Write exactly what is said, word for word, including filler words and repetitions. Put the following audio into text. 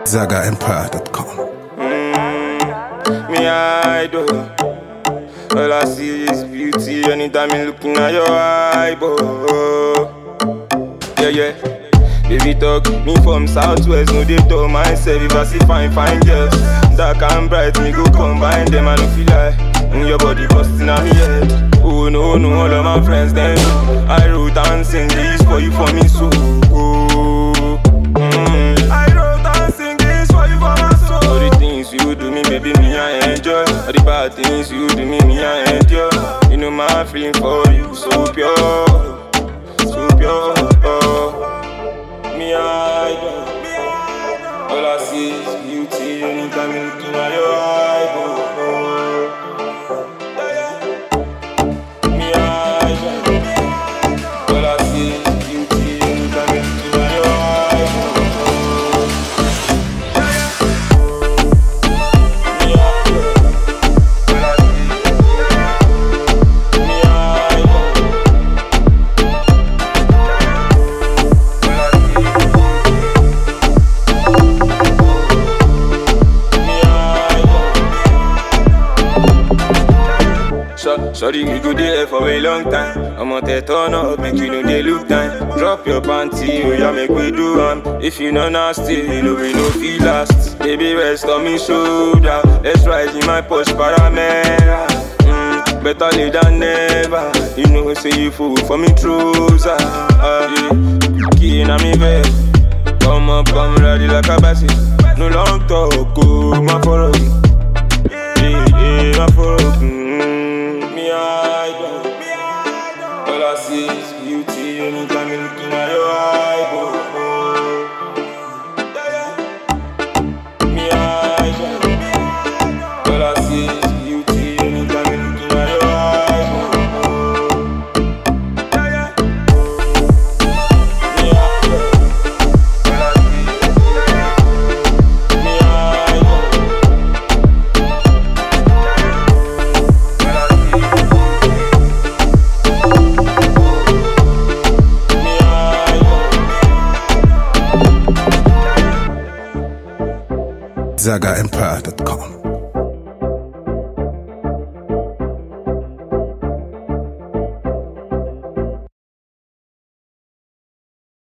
Zaga Empire dot com. Mm, me idol. All I see is beauty anytime I'm looking at your eyeball. Yeah, yeah. Baby talk, me from Southwest, no they talk myself. If I see fine, fine girls, dark and bright, me go combine them. I don't feel like mm, your body busting on me head. Oh no, no, all of my friends then know. I wrote and sing this for you, for me, so oh. Mm. I wrote and sing this for you, for my soul. All the things you do me, baby, me I enjoy. All the bad things you do me, me I endure. You know my feeling for you, so pure, so pure. Oh. Me idol. All I see is beauty anytime I'm looking at your eyeball. Me idol. All I see is beauty anytime I'm looking at your eyeball. Me idol. All I see is me idol. Sorry, we go there for a long time. I'm on the turn up, make you know they look time. Drop your panty, oh yeah, make we do one. If you know nasty, you know we no feel last. Baby, rest on me shoulder. Let's ride in my Porsche Panamera. Mm, better late than never. You know, say you fool for me trouser. Uh, yeah, key in me bed. Come up, come ready like a bassy. No long talk, oh, my follow. Yeah, yeah, my follow. All I see is beauty anytime I'm looking at your eyeball. Me eyeball. All I see is beauty anytime I'm looking at your eyeball. Me eyeball. All I see is me eyeball. Zaga Empire dot com.